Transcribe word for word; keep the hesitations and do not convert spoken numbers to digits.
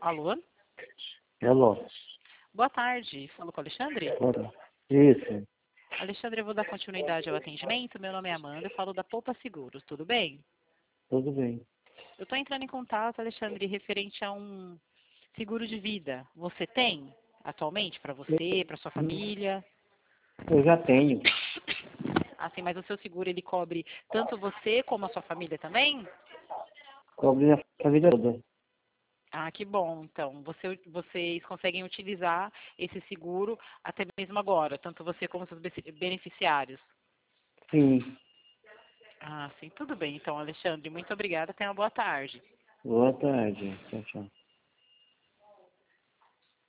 Alô? Alô? Boa tarde. Falo com o Alexandre? Ora, Isso, Alexandre, eu vou dar continuidade ao atendimento. Meu nome é Amanda, eu falo da Poupa Seguros. Tudo bem? tudo bem. Eu estou entrando em contato, Alexandre, referente a um seguro de vida. Você tem atualmente para você, para sua família? Eu já tenho. Assim, mas o seu seguro ele cobre tanto você como a sua família também? Cobre a família toda. Ah, que bom. Então, você, vocês conseguem utilizar esse seguro até mesmo agora, tanto você como seus be- beneficiários. Sim. Ah, sim, tudo bem. Então, Alexandre, muito obrigada. Tenha uma boa tarde. Boa tarde. Tchau, tchau.